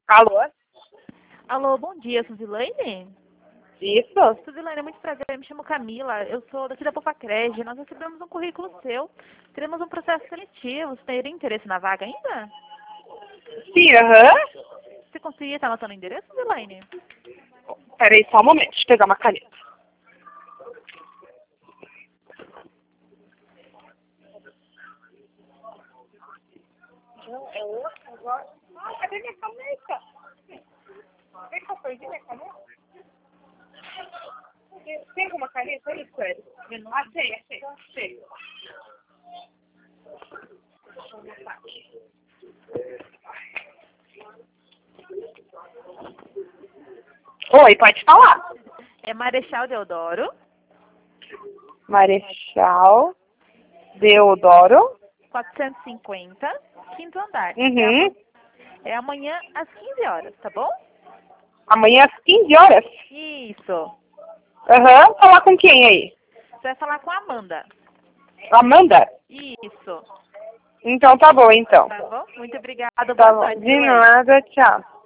Alô? Alô, bom dia, Suzilane? Isso? Suzilane, é muito prazer, eu me chamo Camila, eu sou daqui da Popacred, nós recebemos um currículo seu, teremos um processo seletivo, você teria interesse na vaga ainda? Sim, aham. Você conseguiria estar anotando o endereço, Suzilane? Peraí só um momento, deixa eu pegar uma caneta. Não, é outra agora. Ah, cadê minha caneta? Vem que eu perdi minha caneta? Tem alguma caneta aí, Sueli? Achei. Deixa eu anotar aqui. Oi, pode falar. É Marechal Deodoro, Marechal Deodoro. 450, quinto andar. Uhum. É amanhã às 15 horas, tá bom? Amanhã às 15 horas. Isso. Aham. Falar com quem aí? Você vai falar com a Amanda. Amanda? Isso. Então tá bom, então. Tá bom? Muito obrigada, Tá boa bom. tarde, De Suzilane. nada, tchau.